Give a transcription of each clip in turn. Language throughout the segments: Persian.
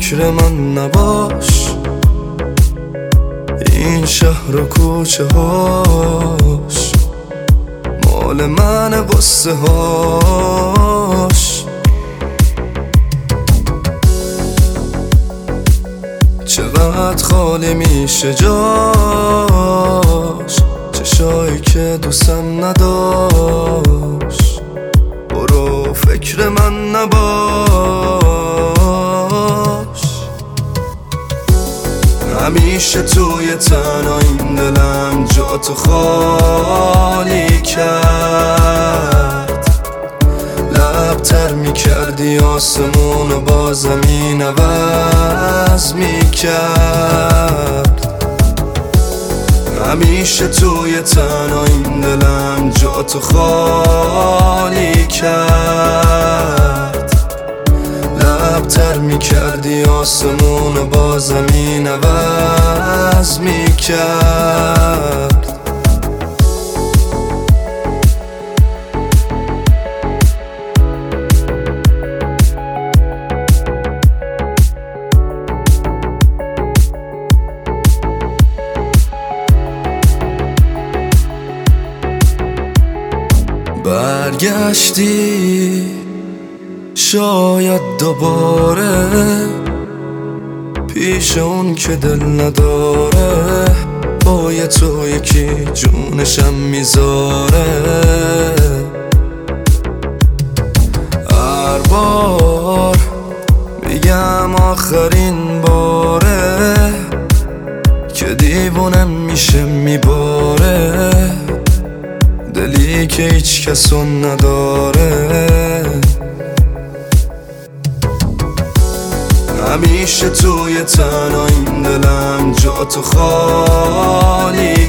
فکر من نباش، این شهر و کوچه هاش مال من قصه هاش. چقدر خالی میشه جاش، چشایی که دوستم نداشت. برو فکر من نباش، همیشه توی تنهاییم دلم جاتو خالی کرد. لبتر میکردی آسمون و با زمین عوض میکرد. همیشه توی تنهاییم دلم جاتو خالی کرد. لبتر میکردی آسمون و با زمین عوض میکرد. برگشتی شاید دوباره پیش اون که دل نداره، با یه تو یکی جونشم میذاره. هر بار میگم آخرین باره که دیوونم میشه میباره، دلی که هیچ کسو نداره. همیشه توی تنهاییم دلم جاتو خالی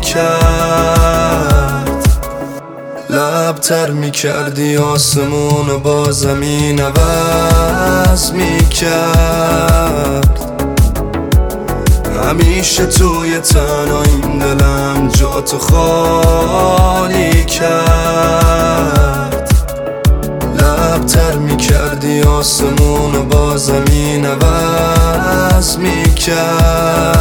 کرد. لبتر میکردی آسمون و با زمین عوض میکرد. همیشه توی تنهاییم دلم جاتو خالی کرد. لبتر میکردی آسمون و با زمین عوض میکرد.